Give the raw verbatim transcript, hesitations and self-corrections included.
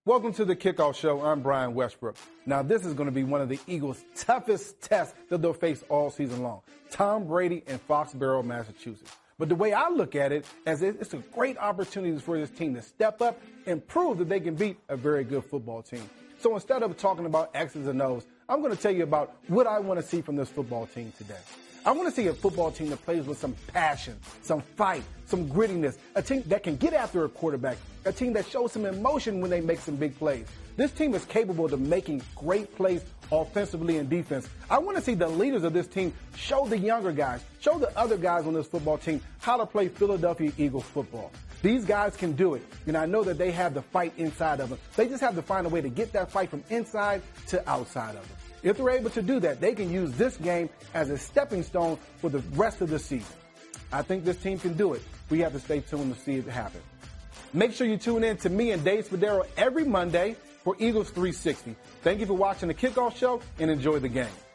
Welcome to the Kickoff Show. I'm Brian Westbrook. Now, this is going to be one of the Eagles' toughest tests that they'll face all season long. Tom Brady in Foxborough, Massachusetts. But the way I look at it, as it's a great opportunity for this team to step up and prove that they can beat a very good football team. So instead of talking about X's and O's, I'm going to tell you about what I want to see from this football team today. I want to see a football team that plays with some passion, some fight, some grittiness, a team that can get after a quarterback, a team that shows some emotion when they make some big plays. This team is capable of making great plays offensively and defense. I want to see the leaders of this team show the younger guys, show the other guys on this football team how to play Philadelphia Eagles football. These guys can do it, and I know that they have the fight inside of them. They just have to find a way to get that fight from inside to outside of them. If they're able to do that, they can use this game as a stepping stone for the rest of the season. I think this team can do it. We have to stay tuned to see it happen. Make sure you tune in to me and Dave Spadaro every Monday for Eagles three sixty. Thank you for watching the Kickoff Show and enjoy the game.